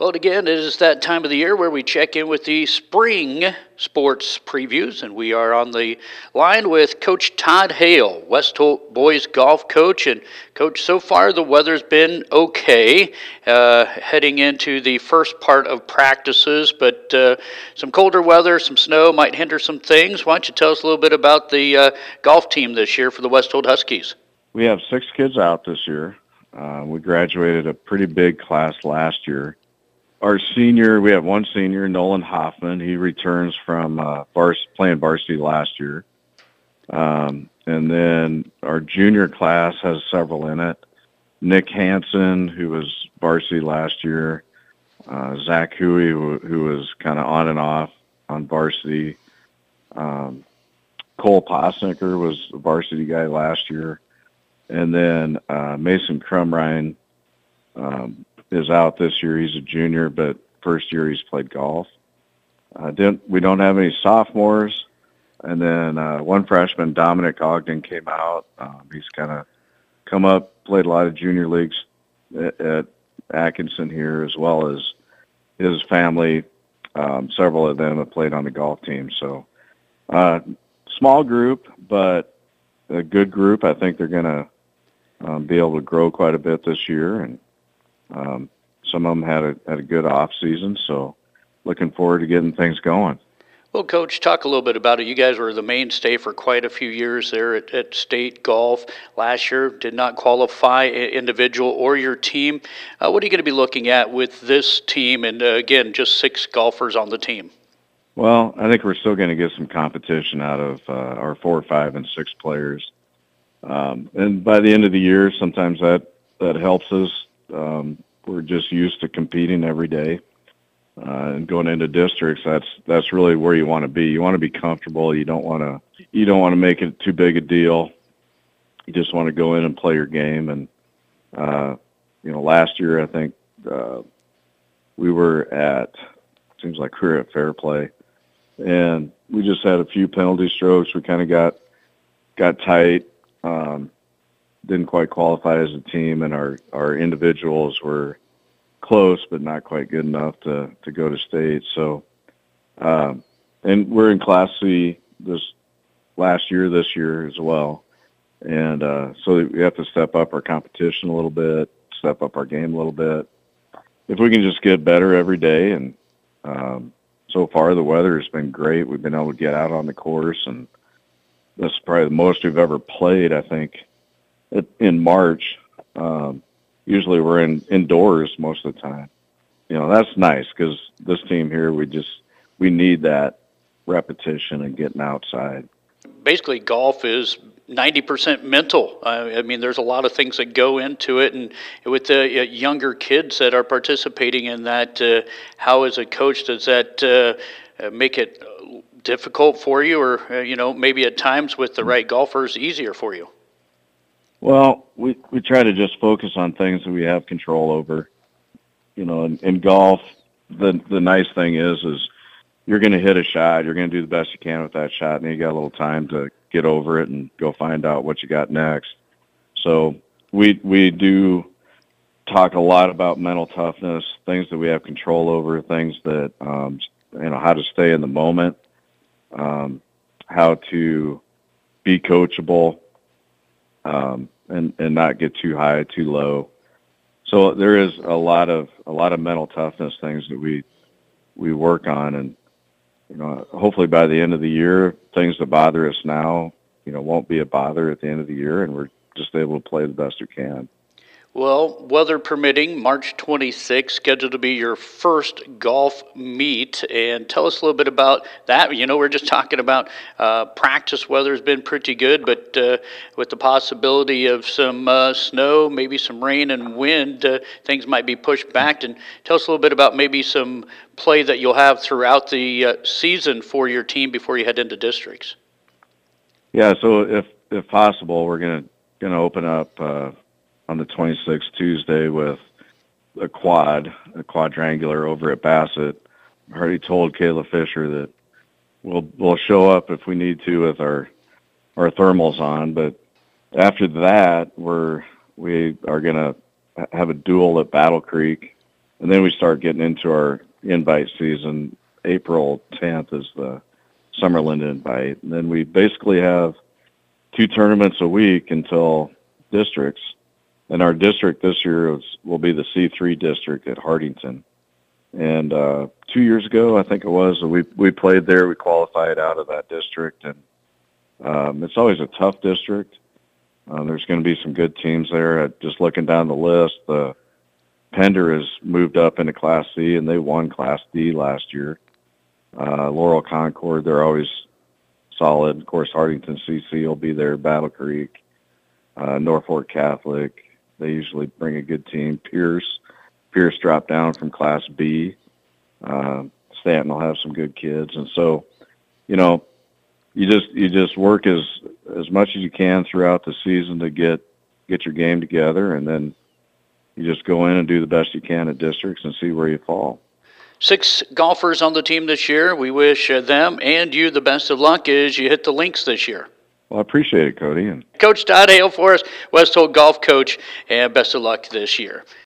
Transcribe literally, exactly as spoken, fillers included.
Well, again, it is that time of the year where we check in with the spring sports previews, and we are on the line with Coach Todd Hale, West Holt boys golf coach. And Coach, so far the weather's been okay, uh, heading into the first part of practices, but uh, some colder weather, some snow might hinder some things. Why don't you tell us a little bit about the uh, golf team this year for the West Holt Huskies? We have six kids out this year. Uh, we graduated a pretty big class last year. Our senior, we have one senior, Nolan Hoffman. He returns from uh, vars- playing varsity last year. Um, and then our junior class has several in it. Nick Hansen, who was varsity last year. Uh, Zach Huey, who, who was kind of on and off on varsity. Um, Cole Posnicker was a varsity guy last year. And then uh, Mason Crumrine, um, is out this year. He's a junior, but first year he's played golf. Uh, didn't, we don't have any sophomores. And then uh, one freshman, Dominic Ogden, came out. Um, he's kind of come up, played a lot of junior leagues at, at Atkinson here, as well as his family. Um, several of them have played on the golf team. So uh, small group, but a good group. I think they're going to um, be able to grow quite a bit this year. And Um, some of them had a had a good off season, so looking forward to getting things going. Well, Coach, talk a little bit about it. You guys were the mainstay for quite a few years there at, at State Golf. Last year did not qualify individual or your team. Uh, what are you going to be looking at with this team? And uh, again, just six golfers on the team. Well, I think we're still going to get some competition out of uh, our four, five, and six players. Um, and by the end of the year, sometimes that, that helps us. Um, we're just used to competing every day, uh, and going into districts. That's that's really where you want to be. You want to be comfortable. You don't want to you don't want to make it too big a deal. You just want to go in and play your game. And uh, you know, last year I think uh, we were at seems like we were at Fair Play, and we just had a few penalty strokes. We kind of got got tight. Um, didn't quite qualify as a team, and our, our individuals were close but not quite good enough to, to go to state. So, um, and we're in Class C this last year, this year as well. And uh, so we have to step up our competition a little bit, step up our game a little bit. If we can just get better every day, and um, so far the weather has been great. We've been able to get out on the course, and that's probably the most we've ever played, I think, in March. Um, usually we're in indoors most of the time. You know, that's nice because this team here, we just, we need that repetition and getting outside. Basically, golf is ninety percent mental. Uh, I mean, there's a lot of things that go into it. And with the uh, younger kids that are participating in that, uh, how as a coach does that uh, make it difficult for you, or, uh, you know, maybe at times with the right golfers, easier for you? Well, we, we try to just focus on things that we have control over. You know, in, in golf, the the nice thing is, is you're going to hit a shot. You're going to do the best you can with that shot, and then you got a little time to get over it and go find out what you got next. So we we do talk a lot about mental toughness, things that we have control over, things that, um, you know, how to stay in the moment, um, how to be coachable, Um, and, and not get too high, too low. So there is a lot of a lot of mental toughness things that we we work on, and you know, hopefully by the end of the year, things that bother us now, you know, won't be a bother at the end of the year, and we're just able to play the best we can. Well, weather permitting, March twenty-sixth, scheduled to be your first golf meet. And tell us a little bit about that. You know, we're just talking about uh, practice weather has been pretty good, but uh, with the possibility of some uh, snow, maybe some rain and wind, uh, things might be pushed back. And tell us a little bit about maybe some play that you'll have throughout the uh, season for your team before you head into districts. Yeah, so if if possible, we're gonna gonna open up Uh, on the twenty-sixth, Tuesday, with a quad, a quadrangular over at Bassett. I already told Kayla Fisher that we'll we'll show up if we need to with our our thermals on. But after that, we're we are gonna have a duel at Battle Creek, and then we start getting into our invite season. April tenth is the Summerlin invite, and then we basically have two tournaments a week until districts. And our district this year is, will be the C three district at Hardington. And uh, two years ago, I think it was, we we played there. We qualified out of that district, and um, it's always a tough district. Uh, there's going to be some good teams there. Uh, just looking down the list, the Pender has moved up into Class C, and they won Class D last year. Uh, Laurel Concord, they're always solid. Of course, Hardington C C will be there. Battle Creek, uh, Norfolk Catholic, they usually bring a good team. Pierce, Pierce dropped down from Class B. Uh, Stanton will have some good kids, and so, you know, you just you just work as as much as you can throughout the season to get get your game together, and then you just go in and do the best you can at districts and see where you fall. Six golfers on the team this year. We wish uh, them and you the best of luck as you hit the links this year. Well, I appreciate it, Cody. And Coach Todd Hale for us, West Holt golf coach, and best of luck this year.